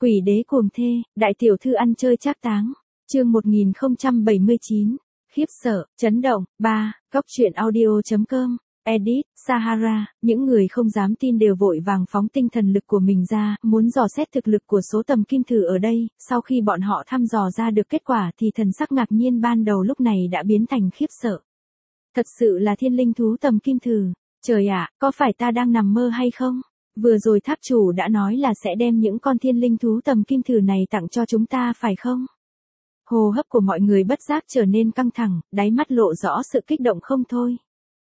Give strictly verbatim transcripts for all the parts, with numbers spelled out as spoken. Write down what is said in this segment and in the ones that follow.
Quỷ đế cuồng thê, đại tiểu thư ăn chơi trác táng. Chương một nghìn không trăm bảy mươi chín. Khiếp sợ, chấn động. ba. Góc truyện audio.com. Edit, Sahara, những người không dám tin đều vội vàng phóng tinh thần lực của mình ra, muốn dò xét thực lực của số tầm kim thử ở đây, sau khi bọn họ thăm dò ra được kết quả thì thần sắc ngạc nhiên ban đầu lúc này đã biến thành khiếp sợ. Thật sự là thiên linh thú tầm kim thử. Trời ạ, có phải ta đang nằm mơ hay không? Vừa rồi tháp chủ đã nói là sẽ đem những con thiên linh thú tầm kim thử này tặng cho chúng ta phải không? Hô hấp của mọi người bất giác trở nên căng thẳng, đáy mắt lộ rõ sự kích động không thôi.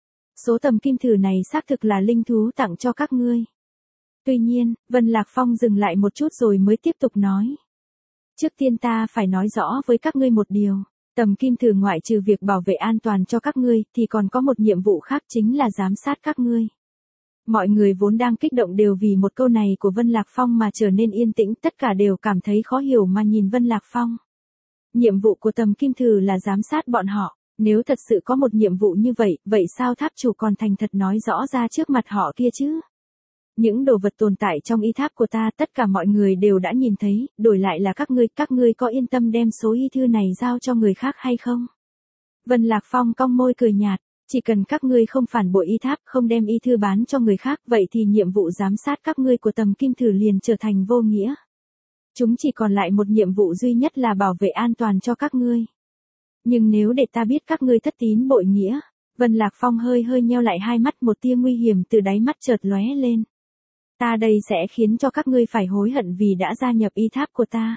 Số tầm kim thử này xác thực là linh thú tặng cho các ngươi. Tuy nhiên, Vân Lạc Phong dừng lại một chút rồi mới tiếp tục nói. Trước tiên ta phải nói rõ với các ngươi một điều. Tầm kim thử ngoại trừ việc bảo vệ an toàn cho các ngươi thì còn có một nhiệm vụ khác chính là giám sát các ngươi. Mọi người vốn đang kích động đều vì một câu này của Vân Lạc Phong mà trở nên yên tĩnh, tất cả đều cảm thấy khó hiểu mà nhìn Vân Lạc Phong. Nhiệm vụ của tầm kim thử là giám sát bọn họ. Nếu thật sự có một nhiệm vụ như vậy, vậy sao tháp chủ còn thành thật nói rõ ra trước mặt họ kia chứ? Những đồ vật tồn tại trong y tháp của ta tất cả mọi người đều đã nhìn thấy, đổi lại là các ngươi, các ngươi có yên tâm đem số y thư này giao cho người khác hay không? Vân Lạc Phong cong môi cười nhạt, chỉ cần các ngươi không phản bội y tháp, không đem y thư bán cho người khác, vậy thì nhiệm vụ giám sát các ngươi của tầm kim thử liền trở thành vô nghĩa. Chúng chỉ còn lại một nhiệm vụ duy nhất là bảo vệ an toàn cho các ngươi. Nhưng nếu để ta biết các ngươi thất tín bội nghĩa, Vân Lạc Phong hơi hơi nheo lại hai mắt, một tia nguy hiểm từ đáy mắt chợt lóe lên. Ta đây sẽ khiến cho các ngươi phải hối hận vì đã gia nhập y tháp của ta.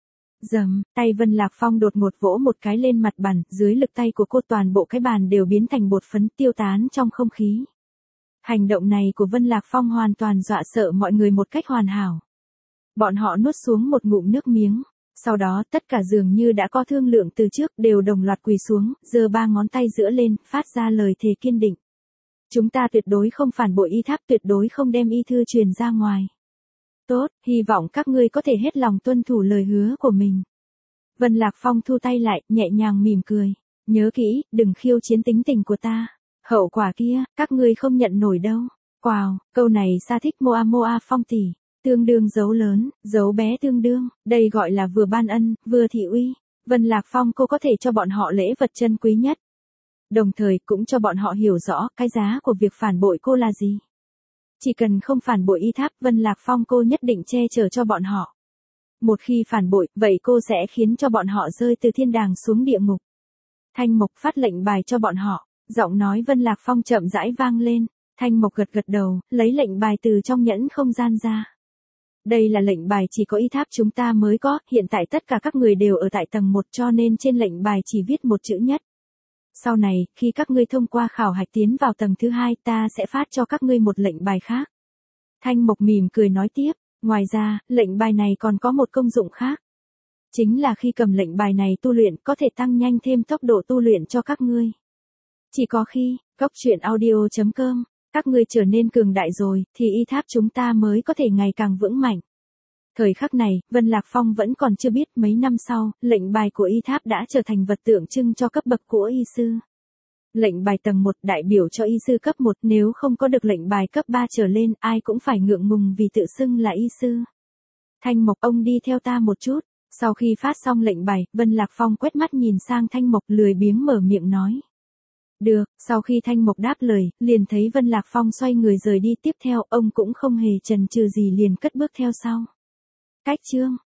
Dầm, tay Vân Lạc Phong đột ngột vỗ một cái lên mặt bàn, dưới lực tay của cô toàn bộ cái bàn đều biến thành bột phấn tiêu tán trong không khí. Hành động này của Vân Lạc Phong hoàn toàn dọa sợ mọi người một cách hoàn hảo. Bọn họ nuốt xuống một ngụm nước miếng. Sau đó tất cả dường như đã có thương lượng từ trước đều đồng loạt quỳ xuống, giơ ba ngón tay giữa lên, phát ra lời thề kiên định. Chúng ta tuyệt đối không phản bội y tháp, tuyệt đối không đem y thư truyền ra ngoài. Tốt, hy vọng các ngươi có thể hết lòng tuân thủ lời hứa của mình. Vân Lạc Phong thu tay lại, nhẹ nhàng mỉm cười. Nhớ kỹ, đừng khiêu chiến tính tình của ta. Hậu quả kia, các ngươi không nhận nổi đâu. Wow, câu này Sa thích Moa Moa Phong tỷ. Tương đương dấu lớn, dấu bé tương đương, đây gọi là vừa ban ân, vừa thị uy. Vân Lạc Phong cô có thể cho bọn họ lễ vật chân quý nhất. Đồng thời cũng cho bọn họ hiểu rõ cái giá của việc phản bội cô là gì. Chỉ cần không phản bội y tháp, Vân Lạc Phong cô nhất định che chở cho bọn họ. Một khi phản bội, vậy cô sẽ khiến cho bọn họ rơi từ thiên đàng xuống địa ngục. Thanh Mộc phát lệnh bài cho bọn họ, giọng nói Vân Lạc Phong chậm rãi vang lên. Thanh Mộc gật gật đầu, lấy lệnh bài từ trong nhẫn không gian ra. Đây là lệnh bài chỉ có y tháp chúng ta mới có, hiện tại tất cả các người đều ở tại tầng một cho nên trên lệnh bài chỉ viết một chữ nhất. Sau này, khi các ngươi thông qua khảo hạch tiến vào tầng thứ hai, ta sẽ phát cho các ngươi một lệnh bài khác. Thanh Mộc mỉm cười nói tiếp, ngoài ra, lệnh bài này còn có một công dụng khác. Chính là khi cầm lệnh bài này tu luyện có thể tăng nhanh thêm tốc độ tu luyện cho các ngươi. Chỉ có khi, góc truyện audio.com. Các ngươi trở nên cường đại rồi, thì y tháp chúng ta mới có thể ngày càng vững mạnh. Thời khắc này, Vân Lạc Phong vẫn còn chưa biết mấy năm sau, lệnh bài của y tháp đã trở thành vật tượng trưng cho cấp bậc của y sư. Lệnh bài tầng một đại biểu cho y sư cấp một, nếu không có được lệnh bài cấp ba trở lên, ai cũng phải ngượng ngùng vì tự xưng là y sư. Thanh Mộc, ông đi theo ta một chút. Sau khi phát xong lệnh bài, Vân Lạc Phong quét mắt nhìn sang Thanh Mộc, lười biếng mở miệng nói. Được, sau khi Thanh Mộc đáp lời, liền thấy Vân Lạc Phong xoay người rời đi, tiếp theo ông cũng không hề chần chừ gì liền cất bước theo sau. Cách chương